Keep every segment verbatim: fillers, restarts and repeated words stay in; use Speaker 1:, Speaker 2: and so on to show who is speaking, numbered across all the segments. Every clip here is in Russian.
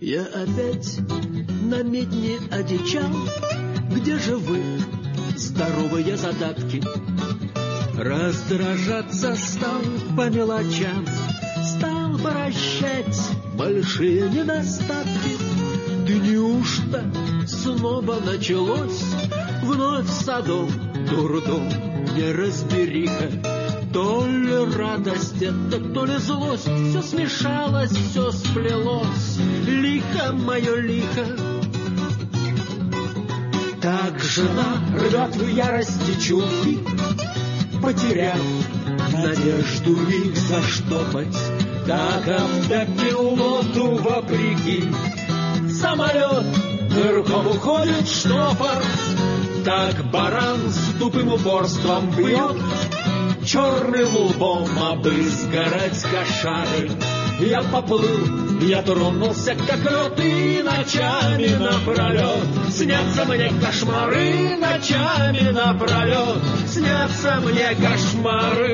Speaker 1: Я опять на медне одичал. Где же вы, здоровые задатки? Раздражаться стал по мелочам, стал прощать большие недостатки. Да неужто снова началось вновь садом дурдом неразбериха? То ли радость это, то ли злость, все смешалось, все сплелось, лихо мое лихо. Так жена рвет в ярости чулки, потеряв надежду их заштопать. Так автопилоту вопреки самолет нырком уходит в штопор. Так баран с тупым упорством бьет черным лбом обызгорать кошары. Я поплыл, я тронулся, как лед, и ночами напролет снятся мне кошмары, ночами напролет снятся мне кошмары.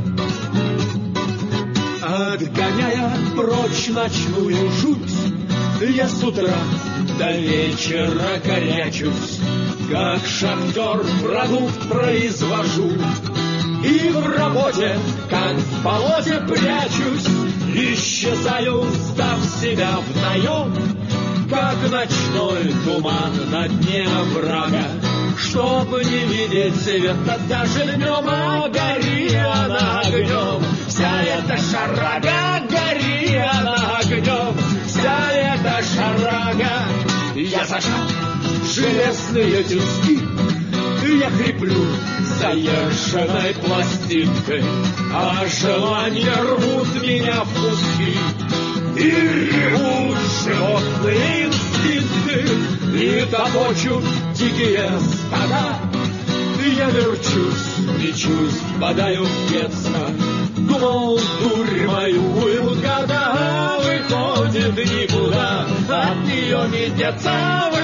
Speaker 1: Отгоняя прочь ночную жуть, я с утра до вечера горячусь, как шахтер продукт произвожу, и в работе, как в болоте, прячусь. Исчезаю, сдав себя в наем, как ночной туман на дне оврага. Чтобы не видеть света даже днем, а гори она огнем. Вся эта шарага, гори она огнем. Вся эта шарага. Я зажал железные тиски, я хриплю заезженной пластинкой, а желания рвут меня в куски. И ревут животные инстинкты, и топочут дикие стада. Я верчусь, мечусь, впадаю в детство. Думал, дурь мою уют года, выходит никуда, от нее не деться.